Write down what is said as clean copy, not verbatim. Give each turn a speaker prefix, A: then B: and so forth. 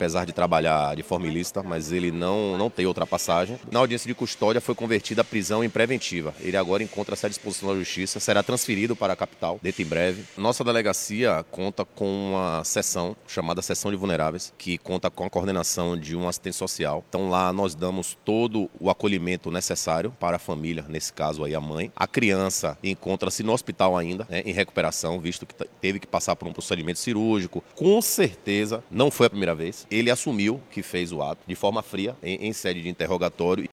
A: apesar de trabalhar de forma ilícita, mas ele não tem outra passagem. Na audiência de custódia foi convertida a prisão em preventiva. Ele agora encontra-se à disposição da Justiça, será transferido para a capital, dentro em breve. Nossa delegacia conta com uma seção chamada Seção de Vulneráveis, que conta com a coordenação de um assistente social. Então lá nós damos todo o acolhimento necessário para a família, nesse caso aí a mãe. A criança encontra-se no hospital ainda, né, em recuperação, visto que teve que passar por um procedimento cirúrgico. Com certeza, não foi a primeira vez. Ele assumiu que fez o ato de forma fria, em sede de interrogatório.